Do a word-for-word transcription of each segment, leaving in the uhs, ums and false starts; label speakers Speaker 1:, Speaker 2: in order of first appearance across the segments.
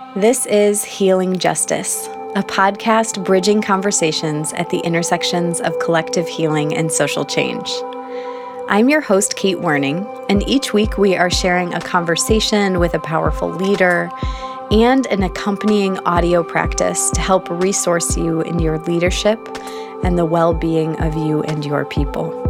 Speaker 1: This is Healing Justice, a podcast bridging conversations at the intersections of collective healing and social change. I'm your host, Kate Werning, and each week we are sharing a conversation with a powerful leader and an accompanying audio practice to help resource you in your leadership and the well-being of you and your people.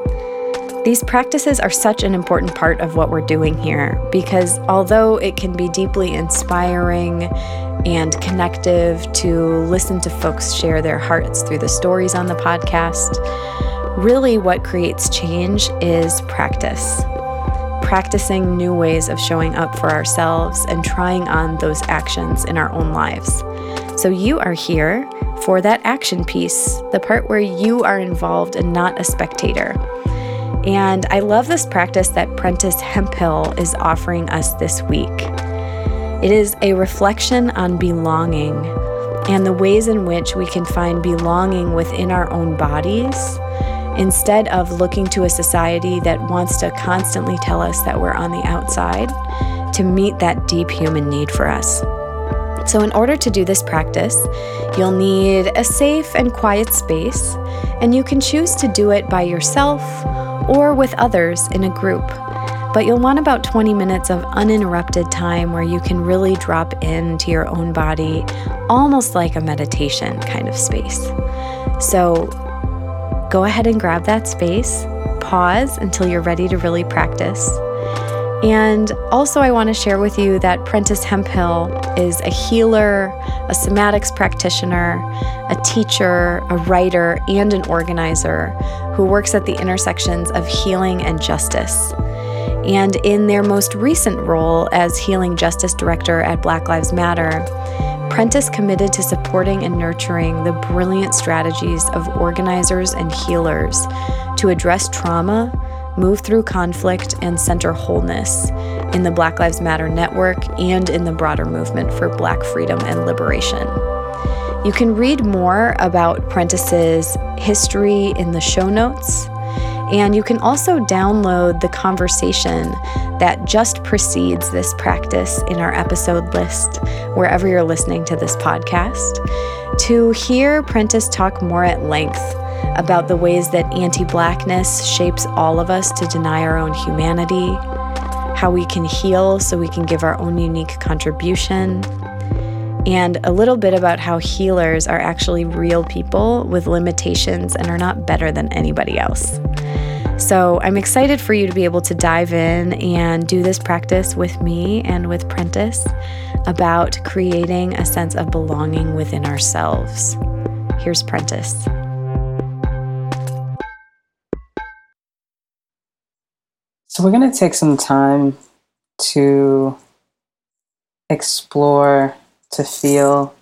Speaker 1: These practices are such an important part of what we're doing here because although it can be deeply inspiring and connective to listen to folks share their hearts through the stories on the podcast, really what creates change is practice. Practicing new ways of showing up for ourselves and trying on those actions in our own lives. So you are here for that action piece, the part where you are involved and not a spectator. And I love this practice that Prentice Hemphill is offering us this week. It is a reflection on belonging and the ways in which we can find belonging within our own bodies instead of looking to a society that wants to constantly tell us that we're on the outside to meet that deep human need for us. So in order to do this practice, you'll need a safe and quiet space, and you can choose to do it by yourself or with others in a group. But you'll want about twenty minutes of uninterrupted time where you can really drop into your own body, almost like a meditation kind of space. So go ahead and grab that space, pause until you're ready to really practice. And also I want to share with you that Prentice Hemphill is a healer, a somatics practitioner, a teacher, a writer, and an organizer who works at the intersections of healing and justice. And in their most recent role as Healing Justice Director at Black Lives Matter, Prentice committed to supporting and nurturing the brilliant strategies of organizers and healers to address trauma, move through conflict, and center wholeness in the Black Lives Matter network and in the broader movement for Black freedom and liberation. You can read more about Prentice's history in the show notes, and you can also download the conversation that just precedes this practice in our episode list, wherever you're listening to this podcast, to hear Prentice talk more at length about the ways that anti-Blackness shapes all of us to deny our own humanity, how we can heal so we can give our own unique contribution, and a little bit about how healers are actually real people with limitations and are not better than anybody else. So I'm excited for you to be able to dive in and do this practice with me and with Prentice about creating a sense of belonging within ourselves. Here's Prentice.
Speaker 2: So we're going to take some time to explore, to feel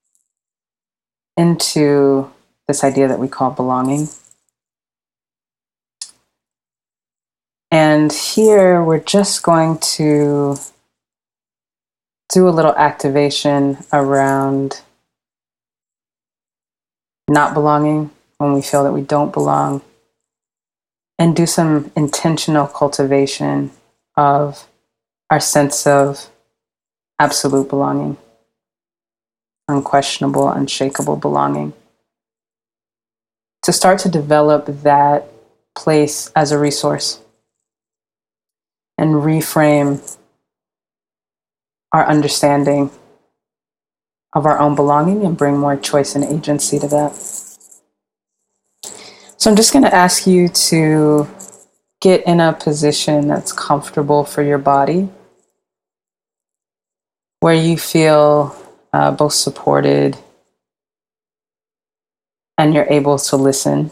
Speaker 2: into this idea that we call belonging. And here we're just going to do a little activation around not belonging when we feel that we don't belong, and do some intentional cultivation of our sense of absolute belonging, unquestionable, unshakable belonging. To start to develop that place as a resource and reframe our understanding of our own belonging and bring more choice and agency to that. So I'm just going to ask you to get in a position that's comfortable for your body, where you feel uh, both supported and you're able to listen.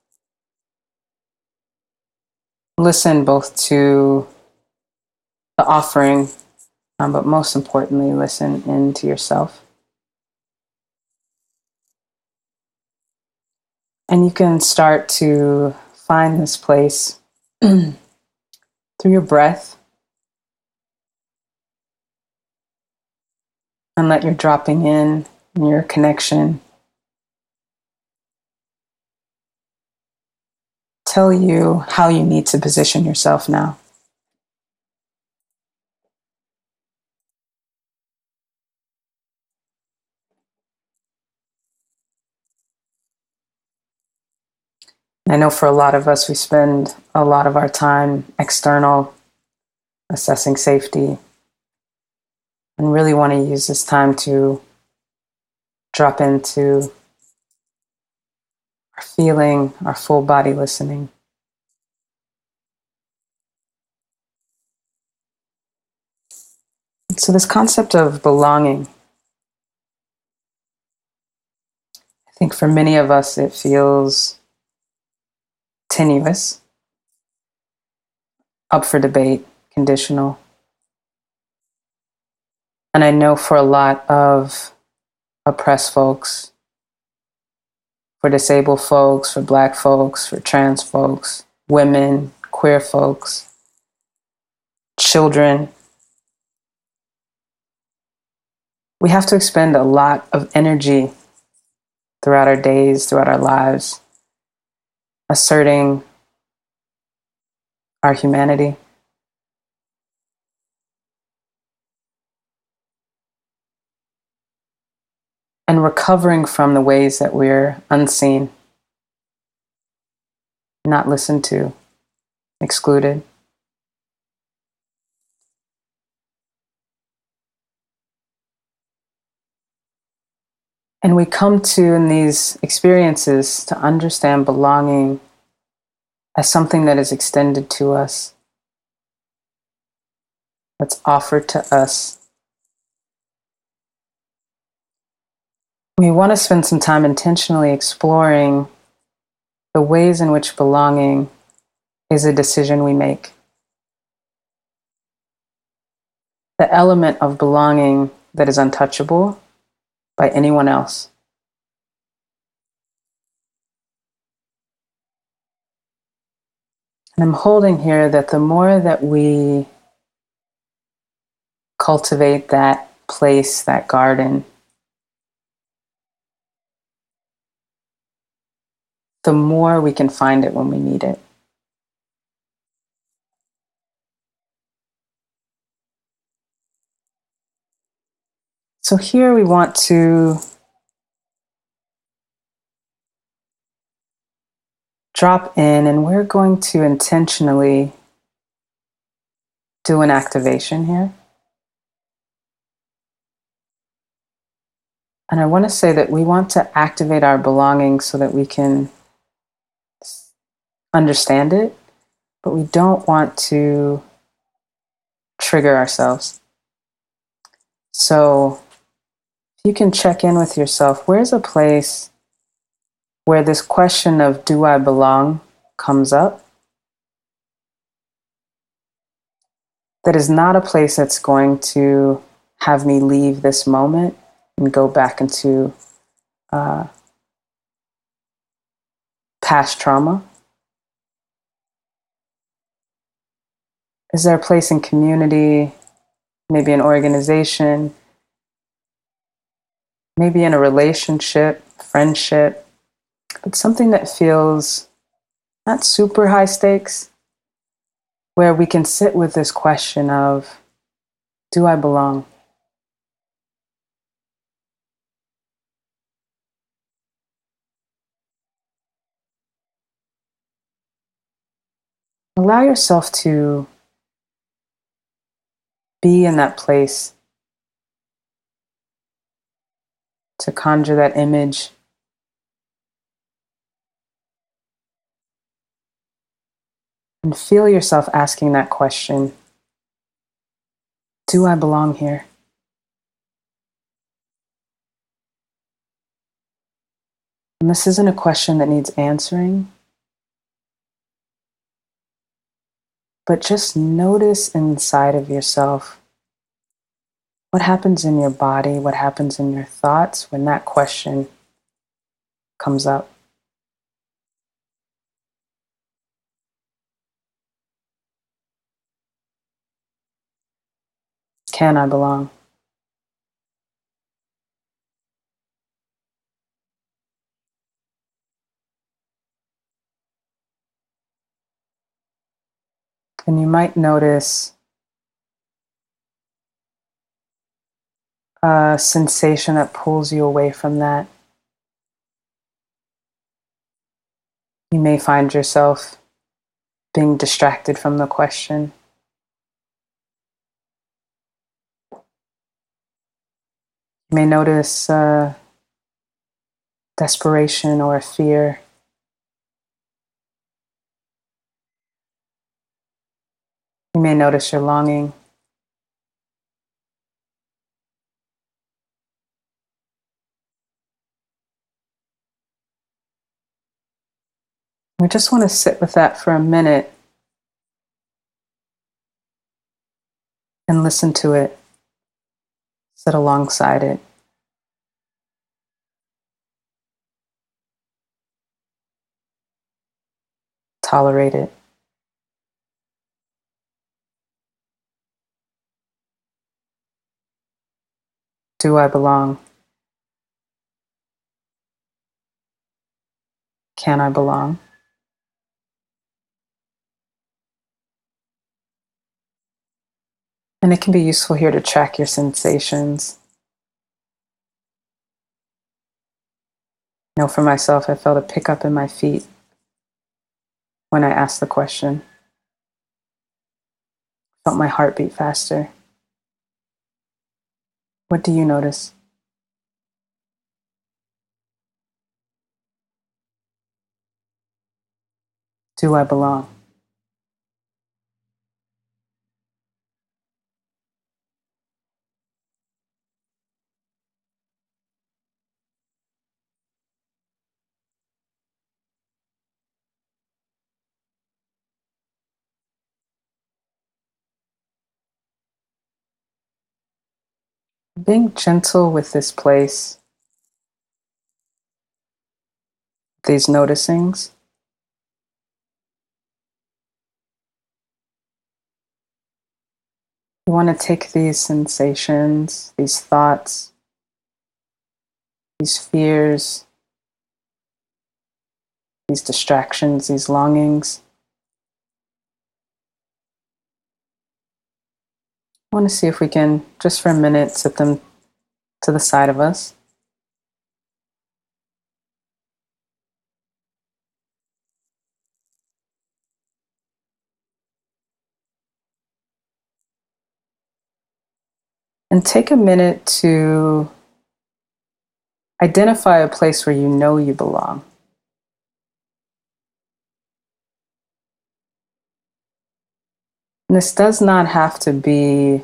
Speaker 2: Listen both to the offering, um, but most importantly, listen into yourself. And you can start to find this place through your breath, and let your dropping in and your connection tell you how you need to position yourself now. I know for a lot of us, we spend a lot of our time external, assessing safety, and really want to use this time to drop into our feeling, our full body listening. So this concept of belonging, I think for many of us, it feels tenuous, up for debate, conditional. And I know for a lot of oppressed folks, for disabled folks, for Black folks, for trans folks, women, queer folks, children, we have to expend a lot of energy throughout our days, throughout our lives, asserting our humanity. And recovering from the ways that we're unseen, not listened to, excluded. And we come to, in these experiences, to understand belonging as something that is extended to us, that's offered to us. We want to spend some time intentionally exploring the ways in which belonging is a decision we make. The element of belonging that is untouchable by anyone else. And I'm holding here that the more that we cultivate that place, that garden, the more we can find it when we need it. So here we want to drop in, and we're going to intentionally do an activation here. And I want to say that we want to activate our belonging so that we can understand it, but we don't want to trigger ourselves. So if you can check in with yourself, where's a place where this question of do I belong comes up? That is not a place that's going to have me leave this moment and go back into uh, past trauma. Is there a place in community, maybe an organization, maybe in a relationship, friendship, but something that feels not super high stakes, where we can sit with this question of, do I belong? Allow yourself to be in that place, to conjure that image. And feel yourself asking that question, do I belong here? And this isn't a question that needs answering, but just notice inside of yourself what happens in your body, what happens in your thoughts when that question comes up. Can I belong? And you might notice a sensation that pulls you away from that. You may find yourself being distracted from the question. You may notice uh, desperation or fear. You may notice your longing. We just want to sit with that for a minute and listen to it, sit alongside it. Tolerate it. Do I belong? Can I belong? And it can be useful here to track your sensations. You know, for myself, I felt a pickup in my feet when I asked the question. Felt my heart beat faster. What do you notice? Do I belong? Being gentle with this place, these noticings, you want to take these sensations, these thoughts, these fears, these distractions, these longings. I want to see if we can, just for a minute, sit them to the side of us. And take a minute to identify a place where you know you belong. And this does not have to be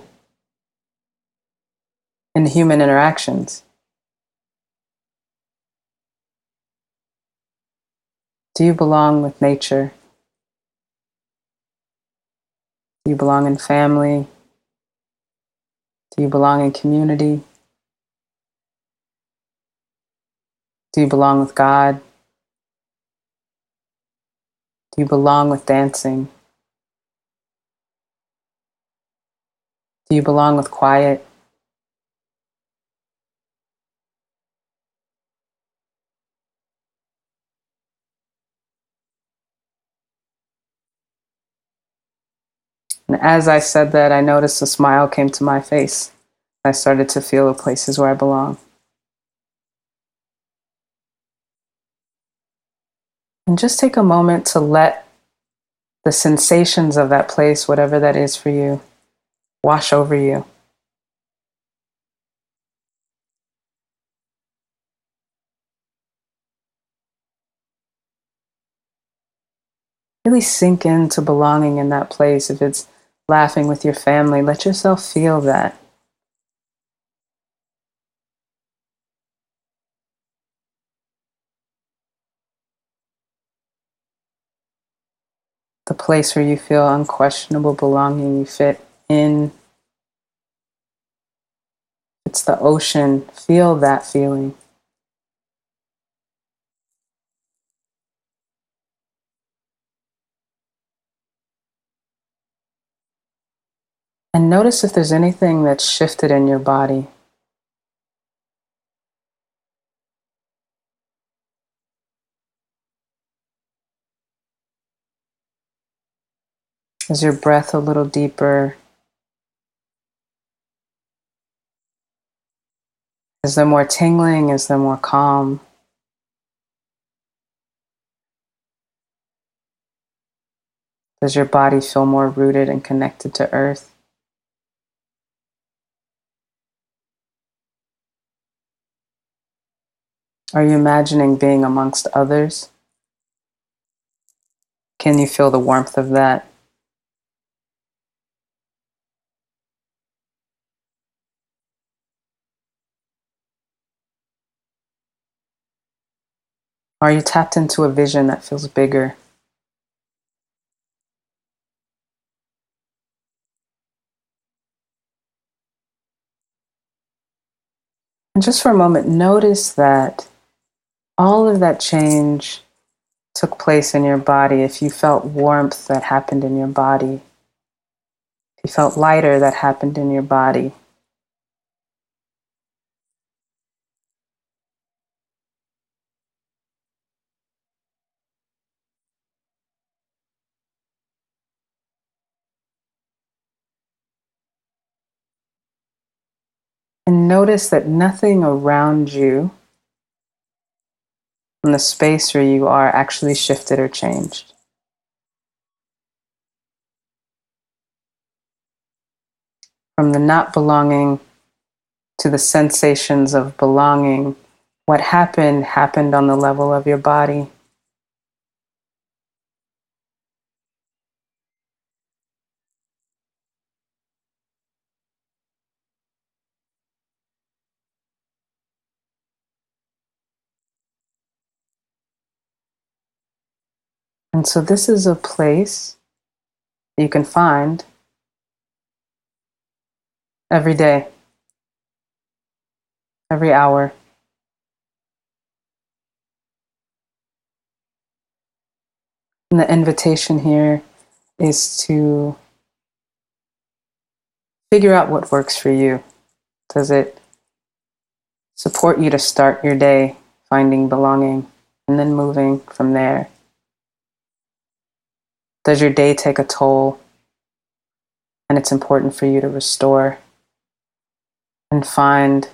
Speaker 2: in human interactions. Do you belong with nature? Do you belong in family? Do you belong in community? Do you belong with God? Do you belong with dancing? Do you belong with quiet? And as I said that, I noticed a smile came to my face. I started to feel the places where I belong. And just take a moment to let the sensations of that place, whatever that is for you, wash over you. Really sink into belonging in that place. If it's laughing with your family, let yourself feel that. The place where you feel unquestionable belonging, you fit in. It's the ocean. Feel that feeling. And notice if there's anything that's shifted in your body. Is your breath a little deeper? Is there more tingling? Is there more calm? Does your body feel more rooted and connected to earth? Are you imagining being amongst others? Can you feel the warmth of that? Are you tapped into a vision that feels bigger? And just for a moment, notice that all of that change took place in your body. If you felt warmth, that happened in your body. If you felt lighter, that happened in your body. And notice that nothing around you in the space where you are actually shifted or changed. From the not belonging to the sensations of belonging, what happened, happened on the level of your body. And so this is a place you can find every day, every hour. And the invitation here is to figure out what works for you. Does it support you to start your day finding belonging and then moving from there? Does your day take a toll and it's important for you to restore and find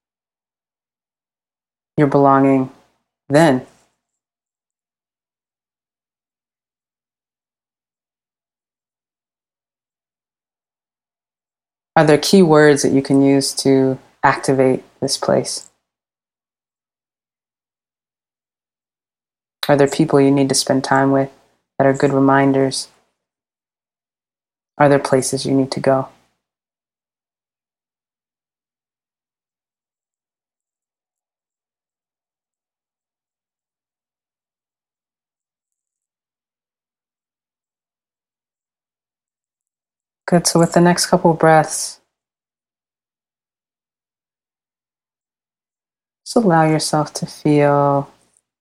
Speaker 2: your belonging then? Are there key words that you can use to activate this place? Are there people you need to spend time with that are good reminders? Are there places you need to go? Good. So with the next couple of breaths, just allow yourself to feel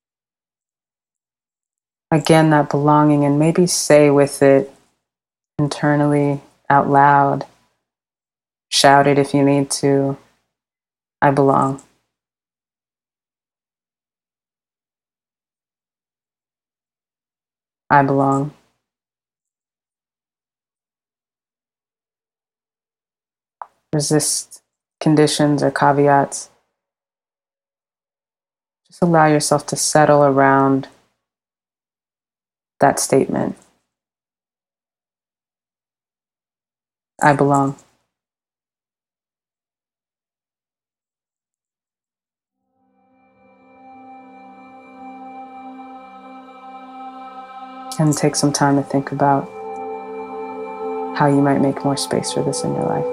Speaker 2: again that belonging, and maybe say with it internally out loud, shout it if you need to, I belong. I belong. Resist conditions or caveats. Just allow yourself to settle around that statement. I belong. And take some time to think about how you might make more space for this in your life.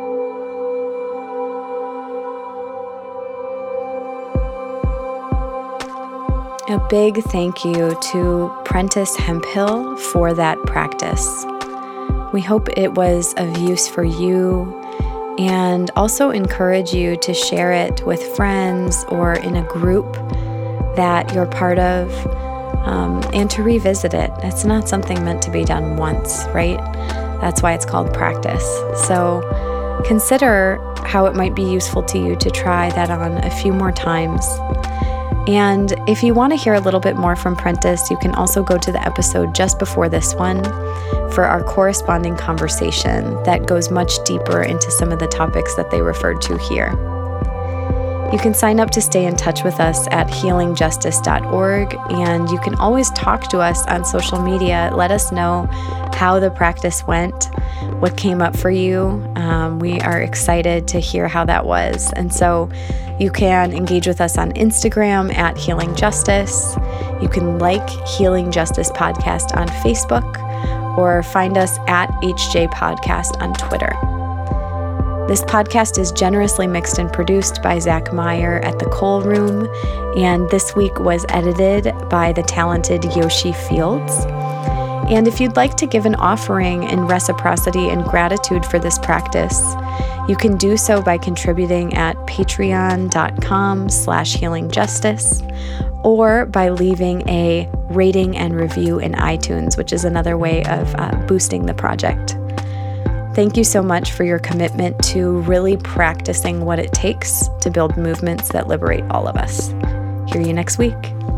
Speaker 1: A big thank you to Prentice Hemphill for that practice. We hope it was of use for you, and also encourage you to share it with friends or in a group that you're part of, um, and to revisit it. It's not something meant to be done once, right? That's why it's called practice. So consider how it might be useful to you to try that on a few more times. And if you want to hear a little bit more from Prentice, you can also go to the episode just before this one for our corresponding conversation that goes much deeper into some of the topics that they referred to here. You can sign up to stay in touch with us at healing justice dot org, and you can always talk to us on social media. Let us know how the practice went, what came up for you. Um, we are excited to hear how that was. And so you can engage with us on Instagram at Healing Justice. You can like Healing Justice Podcast on Facebook, or find us at H J Podcast on Twitter. This podcast is generously mixed and produced by Zach Meyer at the Cole Room, and this week was edited by the talented Yoshi Fields. And if you'd like to give an offering in reciprocity and gratitude for this practice, you can do so by contributing at patreon.com slash healingjustice, or by leaving a rating and review in iTunes, which is another way of uh, boosting the project. Thank you so much for your commitment to really practicing what it takes to build movements that liberate all of us. Hear you next week.